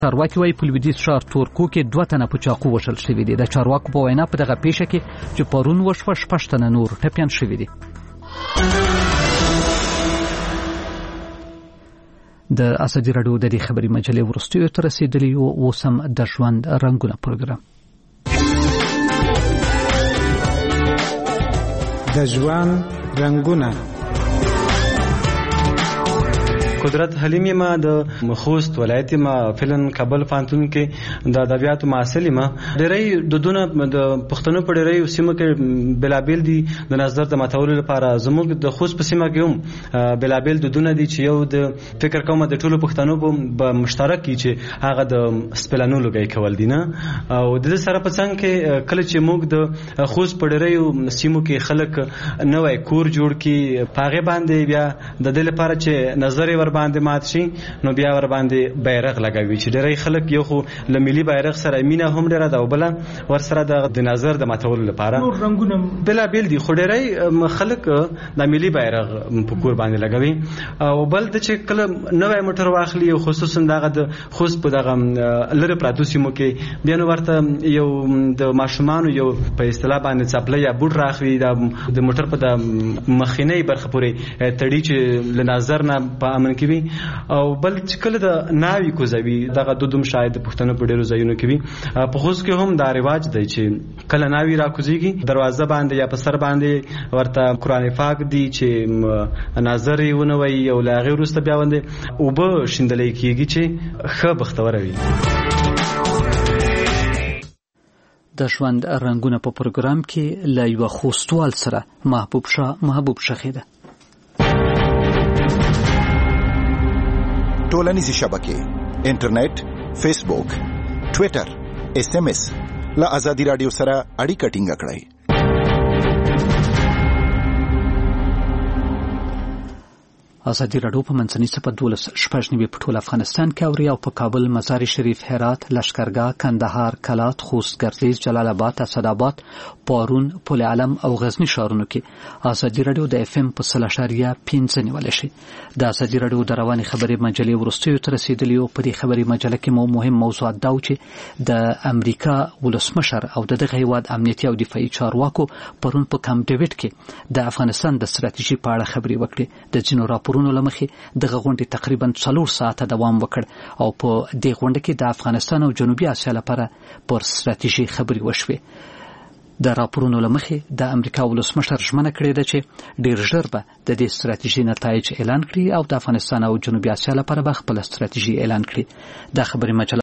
چارواکي وايي په لویدیځ ښار تورکو کې 2 تنه په چاقو وژل شوي دي. د چارواکو په وینا په دغه پیښه کې چې پرون وشوه 6 تنه نور ټپیان شوي دي. د اسدي راډیو د دې خبري مجلې ورستیو تر رسیدلی او سم د ژوند رنگونه پروګرام د ژوند رنگونه. قدرت حلیم ما د خوست ولایت ما فلن کابل پانتون کې د ادبیات معاصل ما ډېرې دودونه د پښتنو په ډېرې سیمه کې بلابل دي د نظر د متول لپاره. زموږ د خوست په سیمه کې هم بلابل دودونه دي چې یو د فکر کوم د ټولو پښتنو په مشترک کې چې هغه د سپلانو لګي کول دي نه. او د سره په څنګه کې کله چې موږ د خوست په ډېرې سیمو کې خلک نوې کور جوړ کی پاغه باندې بیا د دې لپاره چې نظر باندې مات شي نو بیا ور باندې بیرغ لګوي چې ډېری خلک یو خو ل ملي بیرغ سره مینه هم ډېره دا وبله ور سره د نظر د ماتول لپاره نور رنگونه بلا بیل دي خو ډېری خلک د ملي بیرغ په کور باندې لګوي. او بل د چې کله نوې موټر واخلي خصوصا دغه د خوست په دغه لری پراتو سیمو کې بیا نو ورته یو د ماشومان یو په اصطلاح باندې چپله یا بوټ راخلي د موټر په د مخینه برخه پورې تړي چې ل نظر نه په امن کوي. او بل چې کله د ناوی کوزوي دغه دودم شاید پښتنو په ډیرو ځایونو کې وي. په خوست کې هم دا رواج دی چې کله ناوی را کوزيږي دروازه باندې یا په سر باندې ورته قران پاک دی چې نظر ونوي او لاغه ورسته بیا باندې او به شندلې کیږي چې ښه بختور وي. د ژوند رنگونه په پروګرام کې لا یو خوستوال سره محبوب شخیده. ټولنیزې شبکې انټرنیټ، فیسبوک، ټویټر، SMS له آزادي رادیو سره اړیکه ټینګ کړئ. آزادي راډیو په منځني سپه 12 په ټول افغانستان کې اوري او په کابل، مزار شریف، هرات، لشکرګاه، کندهار، کلات، خوست، ګردیز، جلال آباد، اسداباد، پارون، پل علم او غزنی ښارونو کې آزادي راډیو د FM په 0.5 نیول شي. د آزادي راډیو د رواني خبري مجلې ورستیو تر رسیدلی او په دې خبري مجله کې مهم موضوعات دا چې د امریکا ولسمشر او دغه هیواد امنیتي او دفاعي چارواکو پرون په کامپ ډیوډ کې د افغانستان د ستراتیژي په اړه خبري وکړي. د جنو راپورونو لمخې دغه غونډه تقریبا 4 ساعته دوام وکړ او په دې غونډه کې د افغانستان او جنوبي اسیا لپاره پر ستراتیژي خبري وشوه. د راپورونو لمخې د امریکا ولسمشر ژمنه کړې ده چې ډیر ژر به د دې ستراتیژي نتایج اعلان کړي او د افغانستان او جنوبي اسیا لپاره به خپل ستراتیژي اعلان کړي. د خبري مجله